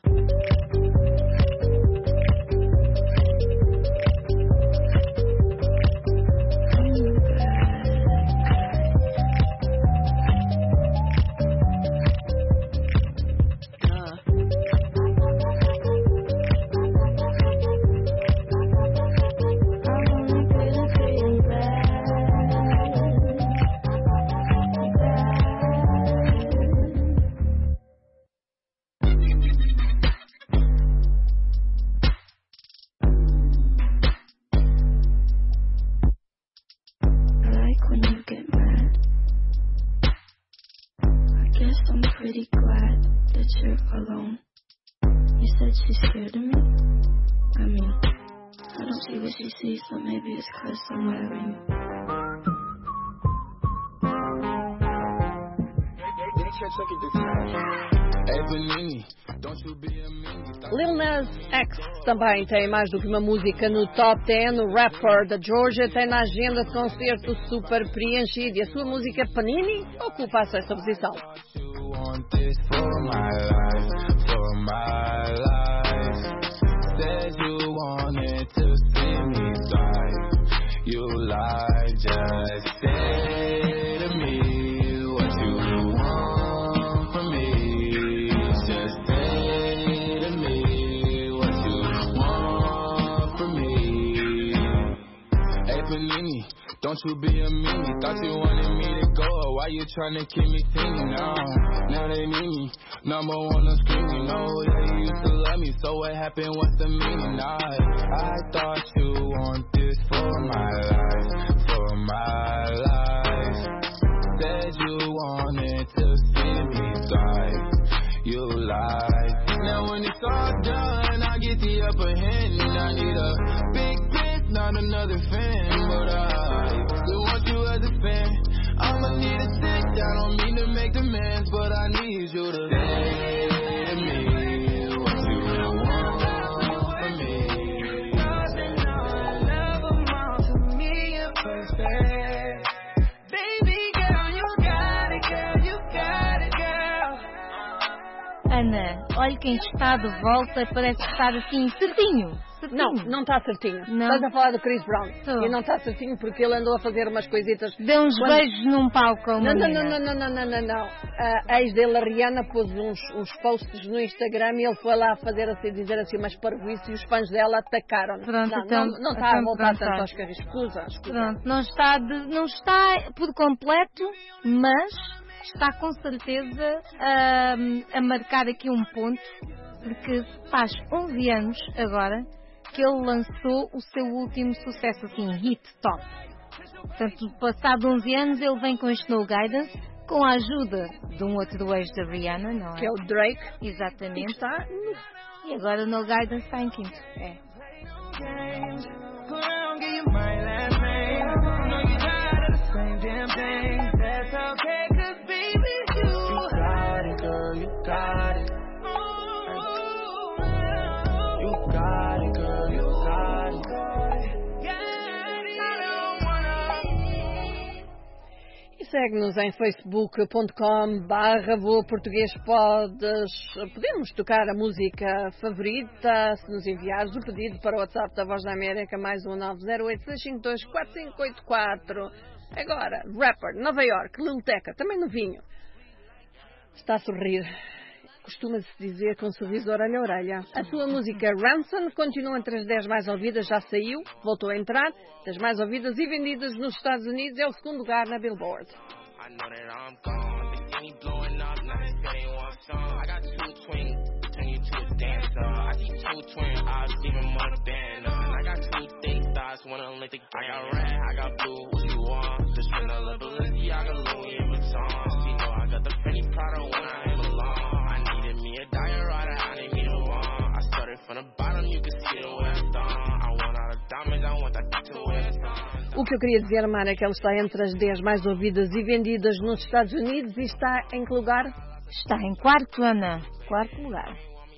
Lil Nas X também tem mais do que uma música no Top 10. O rapper da Georgia tem na agenda de concerto super preenchida e a sua música Panini ocupa a 6ª posição. Don't you be a meanie, thought you wanted me to go. Why you tryna keep me singing now? Now they need me, number one on screaming. No, yeah, you used to love me, so what happened? What's the meaning now? I thought you want this for my life. Said you wanted to see me die. You lied. Now when it's all done, I get the upper hand. I need a big bitch, not another fan, but I still want you as a fan. I'ma need a stick, I don't mean to make demands, but I need you to say to me what you want from me. Nothing I love amount to me at first, baby girl, you got it, girl. Ana, olha quem está de volta, parece estar assim certinho. Não está certinho. Não. Estás a falar do Chris Brown. E não está certinho porque ele andou a fazer umas coisitas. Deu uns beijos num palco a uma Não. A ex dele, a Rihanna, pôs uns posts no Instagram e ele foi lá dizer assim umas parvoíces e os fãs dela atacaram. Pronto, não está a voltar tanto aos carros. Escusa. Pronto, não está por completo, mas está com certeza a marcar aqui um ponto porque faz 11 anos agora que ele lançou o seu último sucesso, assim, hit top. Portanto, passado 11 anos, ele vem com este No Guidance, com a ajuda de um outro ex da Rihanna, não é? Que é o Drake. Exatamente. Está... E agora o No Guidance está em quinto. É. Segue-nos em facebook.com/voaportuguês. Podemos tocar a música favorita se nos enviares o pedido para o WhatsApp da Voz da América, mais 1908-652-4584. Agora, rapper, Nova York, Lil Tecca, também novinho. Está a sorrir. Costuma-se dizer com um sorriso de orelha a orelha. A sua música Ransom continua entre as 10 mais ouvidas, já saiu, voltou a entrar. Das mais ouvidas e vendidas nos Estados Unidos, é o segundo lugar na Billboard. O que eu queria dizer, Mara, é que ela está entre as 10 mais ouvidas e vendidas nos Estados Unidos e está em que lugar? Está em quarto, Ana. Quarto lugar.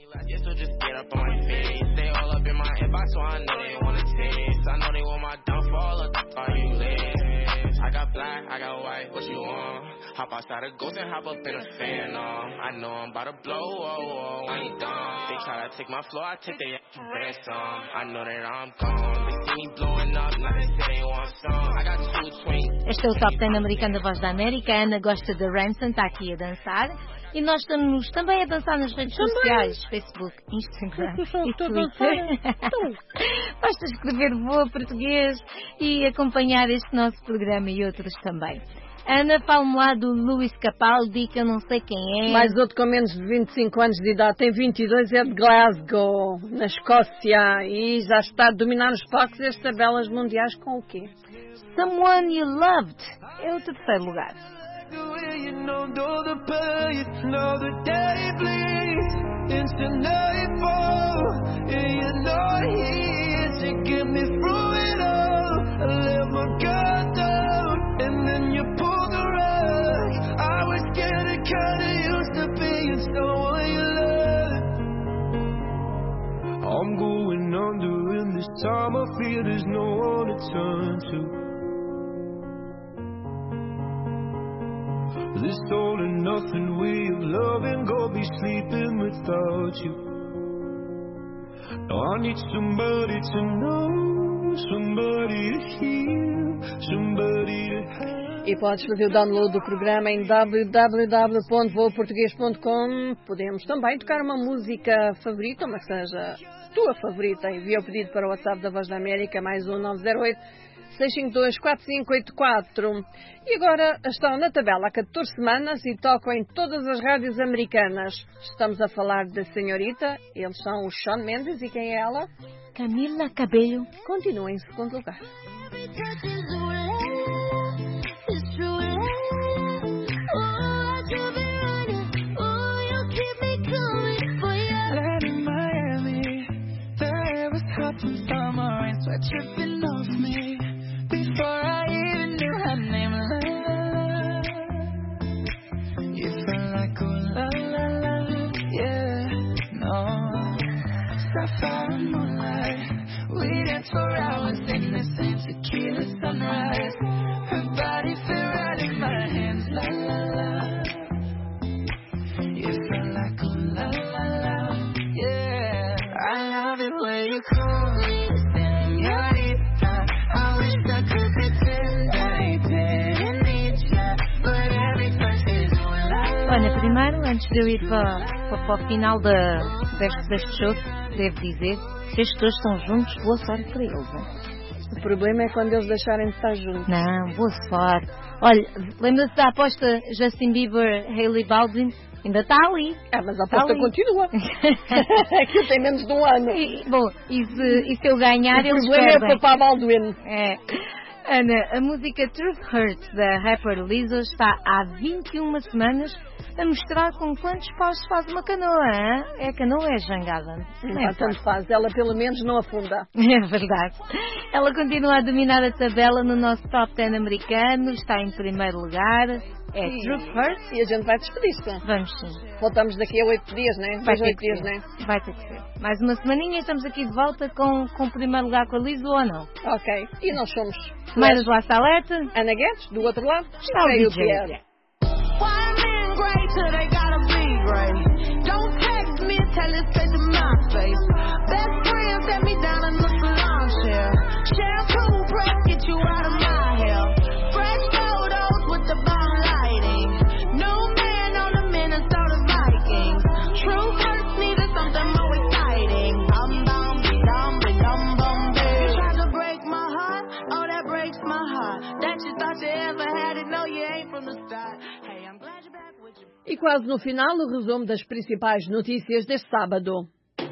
I got black, I got white, what you want? Hop outside a ghost and hop up in a fan, I know I'm about to blow, oh, I ain't done. They try to take my floor, I take their ransom. I know that I'm gone. They see me blowing up, now they say they want some. I got two twins. Este é o Top 10 americano da Voz da América. A Ana gosta de Ransom, está aqui a dançar. E nós estamos também a dançar nas redes sociais, Facebook, Instagram e Twitter. Basta escrever Voa Português e acompanhar este nosso programa e outros também. Ana, fala-me lá do Lewis Capaldi, que eu não sei quem é. Mais outro com menos de 25 anos de idade, tem 22, é de Glasgow, na Escócia, e já está a dominar os palcos das tabelas mundiais com o quê? Someone You Loved é o terceiro lugar. You know the pain, know the day bleeds into nightfall, and you're not here to get me through it all. I let my guard down, and then you pulled the rug. I was getting kinda used to being someone you love. I'm going under, and this time I feel there's no one to turn to. This all and nothing way of loving, go be sleeping without you. Now I need somebody to know, somebody to hear, somebody to have. E podes fazer o download do programa em www.voaportugues.com. Podemos também tocar uma música favorita, uma que seja tua favorita. Envia o pedido para o WhatsApp da Voz da América, mais 1908-652-4584. E agora estão na tabela há 14 semanas e tocam em todas as rádios americanas. Estamos a falar da senhorita, eles são os Shawn Mendes, e quem é ela? Camila Cabello. Continua em segundo lugar. Tripping off me before I even knew her name. La, la, la. You felt like oh la la la, yeah, no. Sapphire moonlight, we danced for hours in the same tequila sunrise. Her body fit right in my hands, la la la. You felt like oh la la la, yeah. I love it when you call me. Olha, primeiro, antes de eu ir para o final deste show, devo dizer, se estes dois estão juntos, boa sorte para eles. Hein? O problema é quando eles deixarem de estar juntos. Não, boa sorte. Olha, lembra-se da aposta Justin Bieber, Hailey Baldwin? Ainda está ali. Mas a aposta continua. Aquilo tem menos de um ano. E se eu ganhar, eles perdem. O problema é para Balduino. Ana, a música Truth Hurts da rapper Lizzo está há 21 semanas a mostrar com quantos paus se faz uma canoa, hein? É canoa ou é jangada? Tanto faz, ela pelo menos não afunda. É verdade. Ela continua a dominar a tabela no nosso top 10 americano, está em primeiro lugar. É Truth Hurts. E a gente vai despedir-se. Vamos sim. Voltamos daqui a 8 dias, né? Vai ter 8 dias, né? Vai ter que ser. Mais uma semaninha e estamos aqui de volta com o primeiro lugar com a Lizzo ou não? Ok. E nós somos Mayra do La Salete, Ana Guedes, do outro lado, está o DJ. Till they gotta be great. Don't text me, tell it straight to my face. Best friend set me down in the salon chair. Shampoo breath get you out of my hair. Fresh photos with the bomb lighting. New man on the Minnesota Vikings. True hurts needed something more exciting. You tried to break my heart, oh that breaks my heart. That you thought you ever had it, no you ain't from the start. Hey, I'm glad you're back with you. E quase no final, o resumo das principais notícias deste sábado.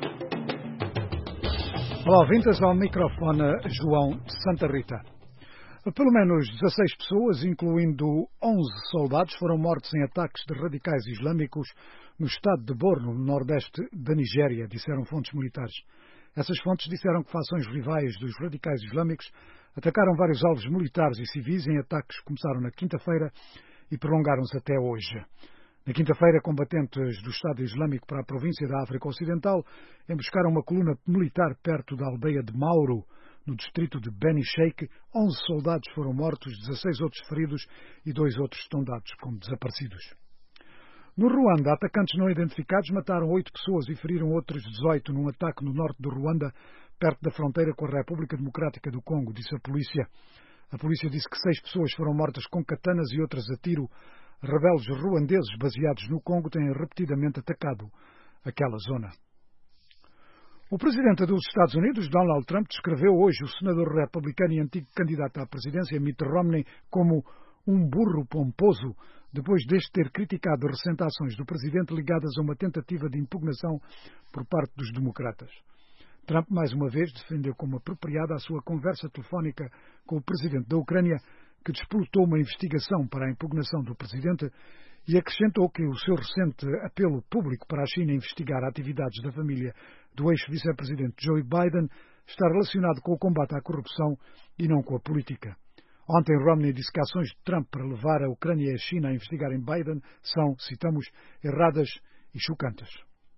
Olá, ouvintes, ao microfone João Santa Rita. Pelo menos 16 pessoas, incluindo 11 soldados, foram mortos em ataques de radicais islâmicos no estado de Borno, no nordeste da Nigéria, disseram fontes militares. Essas fontes disseram que fações rivais dos radicais islâmicos atacaram vários alvos militares e civis em ataques que começaram na quinta-feira e prolongaram-se até hoje. Na quinta-feira, combatentes do Estado Islâmico para a província da África Ocidental emboscaram uma coluna militar perto da aldeia de Mauro, no distrito de Beni Sheikh. 11 soldados foram mortos, 16 outros feridos e 2 outros estão dados como desaparecidos. No Ruanda, atacantes não identificados mataram 8 pessoas e feriram outros 18 num ataque no norte do Ruanda, perto da fronteira com a República Democrática do Congo, disse a polícia. A polícia disse que 6 pessoas foram mortas com katanas e outras a tiro. Rebeldes ruandeses baseados no Congo têm repetidamente atacado aquela zona. O presidente dos Estados Unidos, Donald Trump, descreveu hoje o senador republicano e antigo candidato à presidência, Mitt Romney, como um burro pomposo, depois deste ter criticado recentes ações do presidente ligadas a uma tentativa de impugnação por parte dos democratas. Trump, mais uma vez, defendeu como apropriada a sua conversa telefónica com o presidente da Ucrânia, que despolutou uma investigação para a impugnação do presidente, e acrescentou que o seu recente apelo público para a China investigar atividades da família do ex-vice-presidente Joe Biden está relacionado com o combate à corrupção e não com a política. Ontem, Romney disse que ações de Trump para levar a Ucrânia e a China a investigarem Biden são, citamos, erradas e chocantes.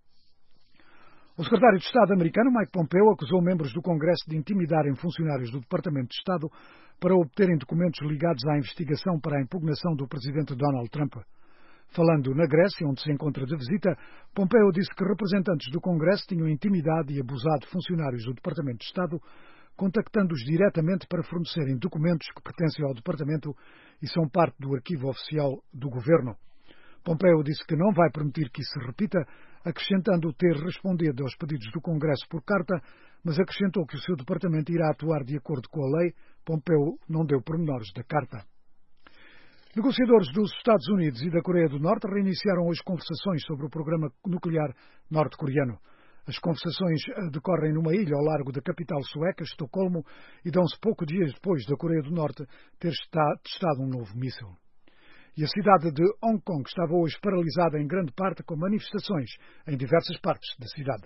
O secretário de Estado americano, Mike Pompeo, acusou membros do Congresso de intimidarem funcionários do Departamento de Estado para obterem documentos ligados à investigação para a impugnação do presidente Donald Trump. Falando na Grécia, onde se encontra de visita, Pompeo disse que representantes do Congresso tinham intimidado e abusado funcionários do Departamento de Estado, contactando-os diretamente para fornecerem documentos que pertencem ao Departamento e são parte do arquivo oficial do Governo. Pompeo disse que não vai permitir que isso se repita, acrescentando ter respondido aos pedidos do Congresso por carta, mas acrescentou que o seu departamento irá atuar de acordo com a lei. Pompeo não deu pormenores da carta. Negociadores dos Estados Unidos e da Coreia do Norte reiniciaram hoje conversações sobre o programa nuclear norte-coreano. As conversações decorrem numa ilha ao largo da capital sueca, Estocolmo, e dão-se poucos dias depois da Coreia do Norte ter testado um novo míssil. E a cidade de Hong Kong estava hoje paralisada em grande parte com manifestações em diversas partes da cidade.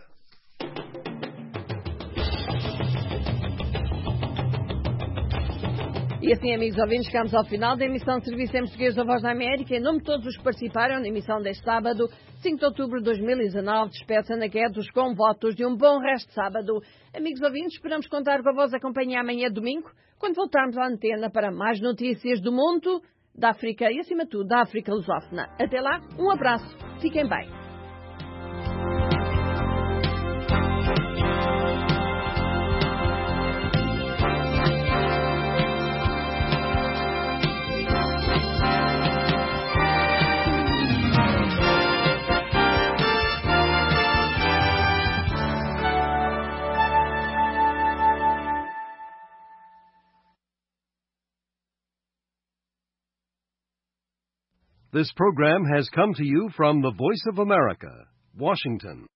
E assim, amigos ouvintes, chegamos ao final da emissão de Serviço em Português da Voz da América. Em nome de todos os que participaram na emissão deste sábado, 5 de outubro de 2019, despede-se Ana Guedes com votos de um bom resto de sábado. Amigos ouvintes, esperamos contar com a vossa companhia amanhã domingo, quando voltarmos à antena para mais notícias do mundo, da África e, acima de tudo, da África lusófona. Até lá, um abraço. Fiquem bem. This program has come to you from the Voice of America, Washington.